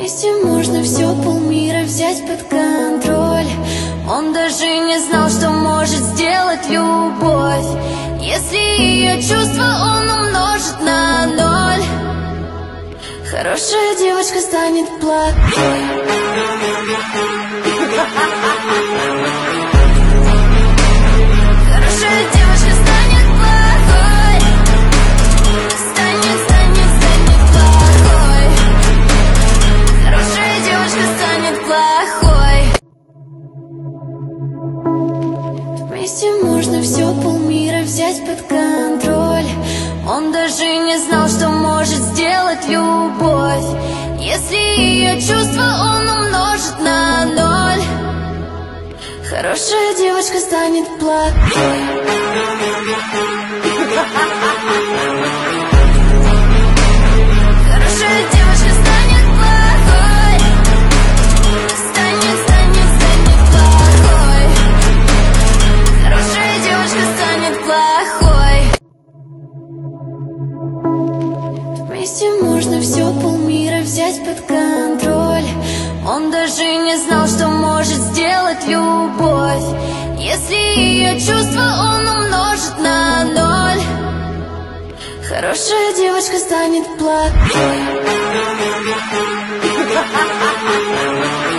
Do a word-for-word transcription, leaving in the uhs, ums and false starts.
Вместе можно все, полмира взять под контроль. Он даже не знал, что может сделать любовь, если ее чувства он умножит на ноль. Хорошая девочка станет плохой. Хорошая девочка станет плохой. Станет, станет, станет плохой. Хорошая девочка станет плохой. Вместе можно все, полмира взять под контроль. Он даже не знал, что может сделать любовь, если ее чувства он умножит на ноль. Хорошая девочка станет плохой. Хорошая девочка станет плохой. Станет, станет, станет плохой. Хорошая девочка станет плохой. Вместе можно все, полмира взять под контроль. Он даже не знал, что может сделать любовь, если ее чувства он умножит на ноль. Хорошая девочка станет плохой.